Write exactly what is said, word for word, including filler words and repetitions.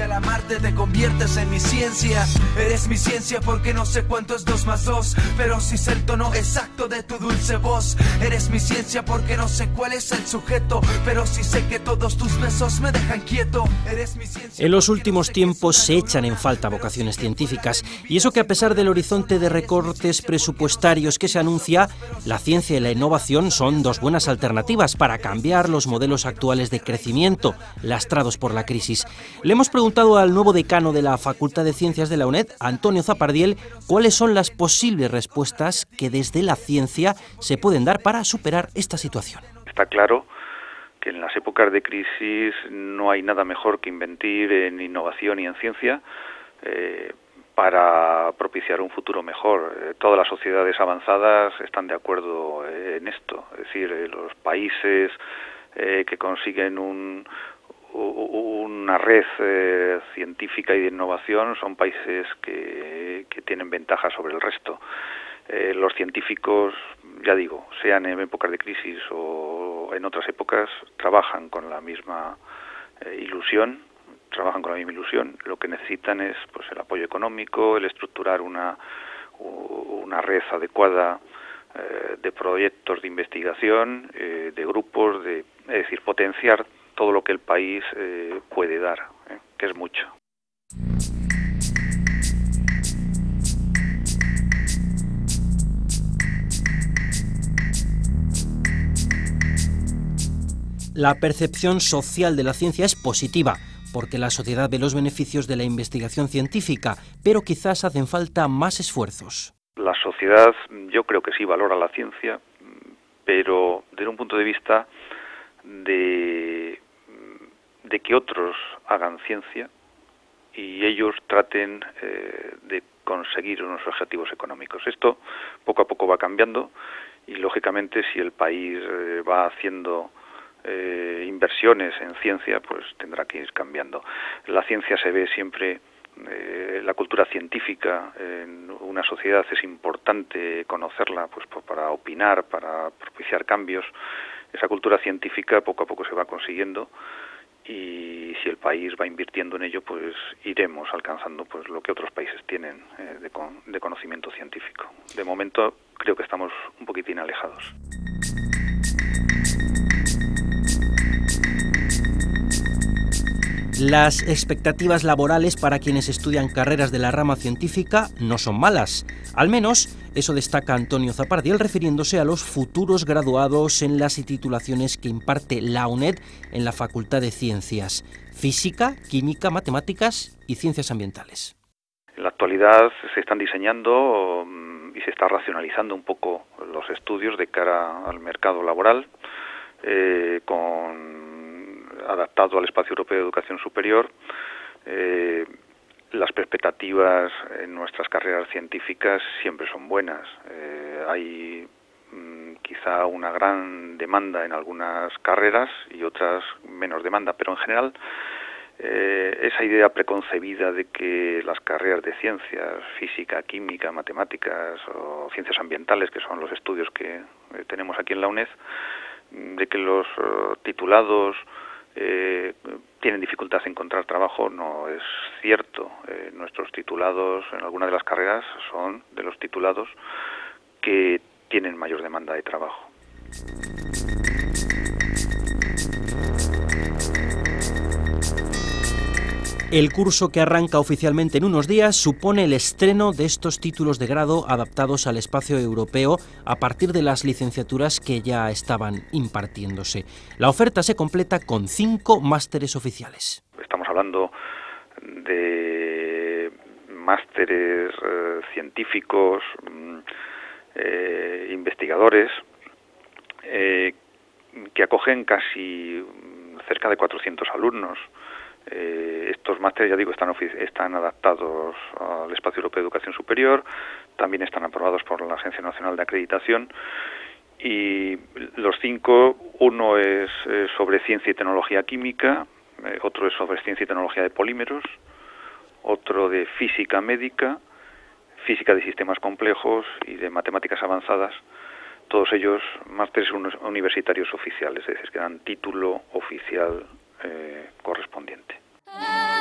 al amarte te conviertes en mi ciencia. Eres mi ciencia porque no sé cuánto es dos más dos, pero sí sé el tono exacto de tu dulce voz. Eres mi ciencia porque no sé cuál es el sujeto, pero sí sé que todos tus besos me dejan quieto. Eres mi ciencia. En los últimos tiempos se echan en falta vocaciones científicas, y eso que a pesar del horizonte de recortes presupuestarios que se anuncia, la ciencia y la innovación son dos buenas alternativas para cambiar los modelos actuales de crecimiento lastrados por la crisis. Le hemos preguntado al nuevo decano de la Facultad de Ciencias de la UNED, Antonio Zapardiel, cuáles son las posibles respuestas que desde la ciencia se pueden dar para superar esta situación. Está claro que en las épocas de crisis no hay nada mejor que invertir en innovación y en ciencia eh, para propiciar un futuro mejor. Eh, todas las sociedades avanzadas están de acuerdo eh, en esto, es decir, eh, los países eh, que consiguen un, una red eh, científica y de innovación son países que, que tienen ventaja sobre el resto. Eh, los científicos, ya digo, sean en épocas de crisis o en otras épocas, trabajan con la misma eh, ilusión, trabajan con la misma ilusión. Lo que necesitan es pues el apoyo económico, el estructurar una, una red adecuada eh, de proyectos de investigación, eh, de grupos, de, es decir, potenciar todo lo que el país eh, puede dar, eh, que es mucho. La percepción social de la ciencia es positiva, porque la sociedad ve los beneficios de la investigación científica, pero quizás hacen falta más esfuerzos. La sociedad, yo creo que sí valora la ciencia, pero desde un punto de vista de, de que otros hagan ciencia y ellos traten eh, de conseguir unos objetivos económicos. Esto poco a poco va cambiando y, lógicamente, si el país eh, va haciendo Eh, inversiones en ciencia, pues tendrá que ir cambiando. La ciencia se ve siempre, eh, la cultura científica en una sociedad es importante conocerla, pues para opinar, para propiciar cambios. Esa cultura científica poco a poco se va consiguiendo y si el país va invirtiendo en ello, pues iremos alcanzando pues lo que otros países tienen eh, de, con, de conocimiento científico. De momento creo que estamos un poquitín alejados. Las expectativas laborales para quienes estudian carreras de la rama científica no son malas. Al menos eso destaca Antonio Zapardiel refiriéndose a los futuros graduados en las titulaciones que imparte la UNED en la Facultad de Ciencias: Física, Química, Matemáticas y Ciencias Ambientales. En la actualidad se están diseñando y se está racionalizando un poco los estudios de cara al mercado laboral, eh, con adaptado al espacio europeo de educación superior. Eh, las perspectivas en nuestras carreras científicas siempre son buenas. Eh, hay mmm, quizá una gran demanda en algunas carreras y otras menos demanda, pero en general eh, esa idea preconcebida de que las carreras de ciencias, física, química, matemáticas o ciencias ambientales, que son los estudios que eh, tenemos aquí en la UNED, de que los uh, titulados Eh, tienen dificultad en encontrar trabajo, no es cierto. Eh, nuestros titulados en algunas de las carreras son de los titulados que tienen mayor demanda de trabajo. El curso, que arranca oficialmente en unos días, supone el estreno de estos títulos de grado adaptados al espacio europeo a partir de las licenciaturas que ya estaban impartiéndose. La oferta se completa con cinco másteres oficiales. Estamos hablando de másteres eh, científicos, eh, investigadores, eh, que acogen casi cerca de cuatrocientos alumnos. Eh, estos másteres, ya digo, están, están adaptados al espacio europeo de educación superior, también están aprobados por la Agencia Nacional de Acreditación, y los cinco, uno es eh, sobre ciencia y tecnología química, eh, otro es sobre ciencia y tecnología de polímeros, otro de física médica, física de sistemas complejos y de matemáticas avanzadas. Todos ellos másteres universitarios oficiales, es decir, que dan título oficial eh, correspondiente.